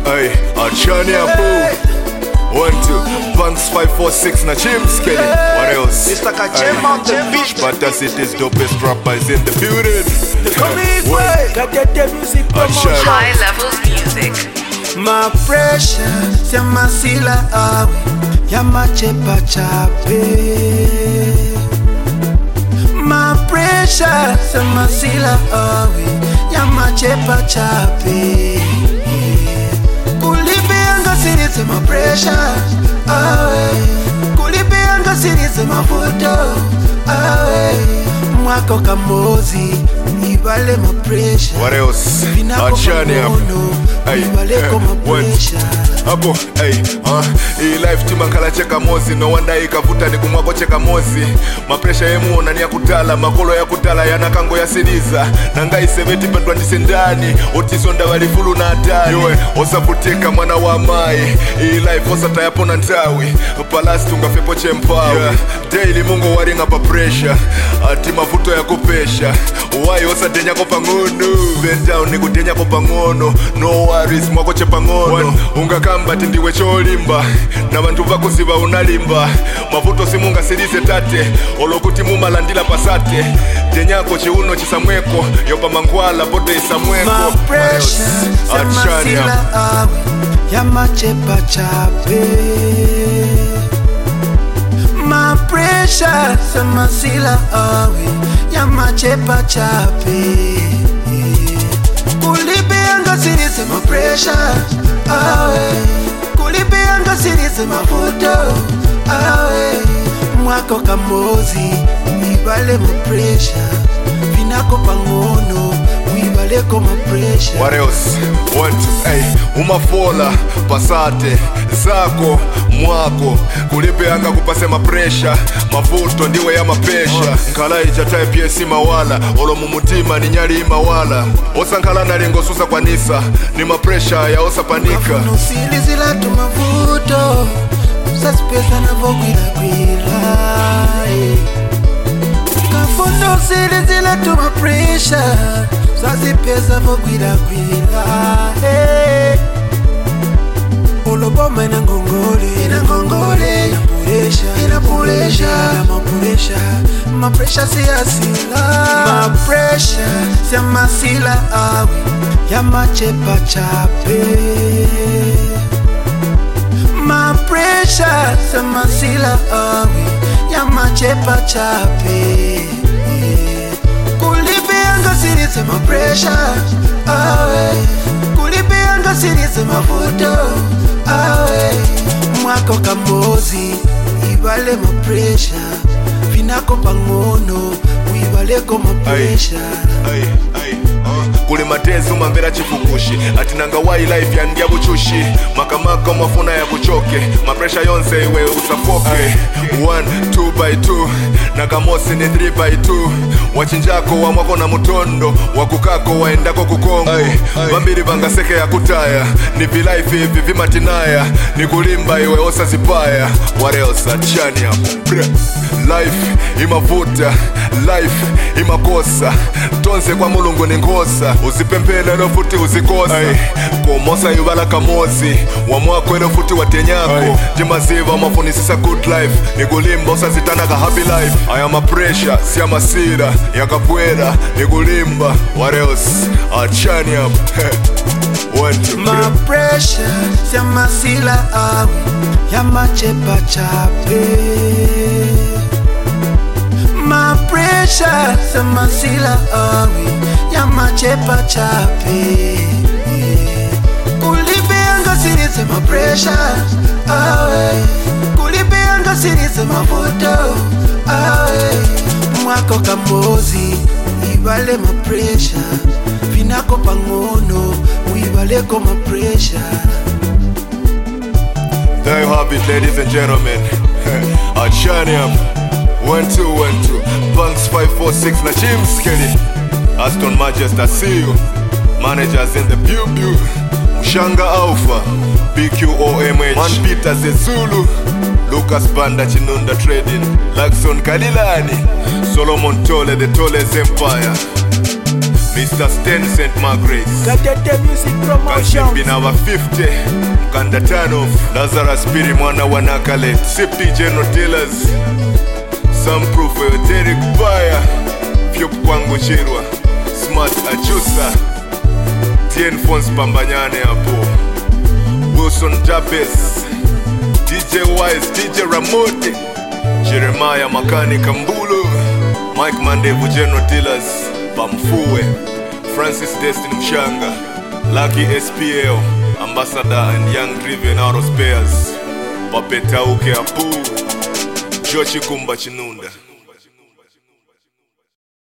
Hey, Achani Abu. 1, 2, Banks 546 na James Kelly. What else? Mr. Kachema on the beach. But that's it, is dopest rappers in the building. Come his way. Got the music promotion. High levels music. My pressure, sema sila awe ya machepa chape. My pressure, sema sila awe ya machepa chape. Kulipianga sirize my pressure awe. Kulipianga sirize mafuto awe. Mwako kamozi ibale my pressure. What else? Achani Abu. Hey, hapo hii life tima kala cheka mozi. No wonder ikavuta ni kumwako cheka mozi. Mapresha yemu nani ya kutala. Makolo ya kutala ya nakango ya siniza. Nangai 70 pendwa ndisendani. Otisonda walifulu na atani. Yue osafuteka mwana wa mai. Hii life osata ya pona ntawi. Palasi tungafepo chempawi, yeah. Daily mungo waringa pa pressure. Ati mafuto ya kupesha. Uwai osadenya kopa ngono. Bend down ni kutenya kopa ngono. No worries mwako chepa ngono. Unga kamba tindiwe cholimba. Na bantu vako siba unalimba. Mafuto simunga sirize tate. Olokuti mumalandila pasate. Tenyako chiuno chisamweko. Yopa mangwala bote isamweko. My pressure, sema sila awe ya machepa chape. My pressure, sema sila awe ya machepa chape. Kulipianga sirize my pressure awe. Kulipianga sirize mafuto awe. Mwako kamozi ibale my pressure. Vinako pangono ibale ko my pressure. What else? 1, 2, hey, umafola pasate zako mwako kulipeanga kupase mapresha. Mafuto ndiwe ya mapesha. Nkala ichatae piesi mawala. Olo mumutima ni nyali imawala. Osa nkala na lingo susa kwa nisa. Ni mapresha ya osa panika. Kafuno sili zila tumavuto. Saspesa na vogwila gwila. Kafuno sili zila tumapresha. Saspesa vogwila gwila. Oloboma ina ngongole. Ina ngongole. Ina puresha. Mapuresha. Mapresha siya sila. Mapresha siya masila awe ya machepa chape. Mapresha siya masila awe ya machepa chape. Kulipianga sirize mapresha awe. Kulipianga sirize mafuto awe. Mwako kamozi ibale mapresha. Vinako pangono uibale ko mapresha. Kule matezi umambera chifukushi. Atinanga wai life ya ndia buchushi. Makamaka mafuna ya kuchoke. Mapresha yonse iwe usafoke. 1, 2 by 2. Nagamosi ni 3 by 2. Wachinjako wa mwako na mutondo. Wakukako waendako kukongo. Bambiri bangaseke ya kutaya. Ni vilaifi hivi vimatinaya. Ni kulimba iwe osa zipaya. What else? Achani hapo. Life imavuta. Life imakosa. Tonse kwa mulungu ni ngosa. Usipempele lofuti uzikosa. Komosa yubala kamozi. Wamwako lofuti watenyako. Jimaziva mafunisisa good life. Ni kulimba usazitana ka happy life. I am a pressure, siya masira. Yakapwera, ni kulimba. What else? Achani up. 1, 2, 3. My pressure, siya masila awe ya machepa chape. My pressure, siya masila awe ya machepa chape. Kulipianga sirize my pressure awe. Kulipianga sirize mafuto awe. Mwako kamozi ibale my pressure. Vinako pangono uibale ko my pressure. There you have it, ladies and gentlemen. Achani up. 1, 2, 1, 2. Banks 546 na James Kelly. Aston Manchester, see you. Managers in the pew. Mushanga Alpha. BQOMH. Man Peter Zezulu. Lucas Banda Chinunda Trading. Lakson Kalilani. Solomon Tole, the Toles Empire. Mr. Sten St. Margaret's Katete Music Kanship Promotions. in our 50 Mkanda Tanof Lazarus Piri mwana wanakalet Sipti General Dealers Some proof for Derek Baya Fyup kwangu chirwa Smart Achusa Tien Fons Pambanyane hapo Wilson Jabez DJ Wise, DJ Ramote Jeremiah Makani Kambulu Mike Mandevu General Dealers Bamfuwe Francis Destin Mshanga Lucky SPL Ambassador and Young Driven Auto Spares Papetauke Apu Jochi Kumba Chinunda.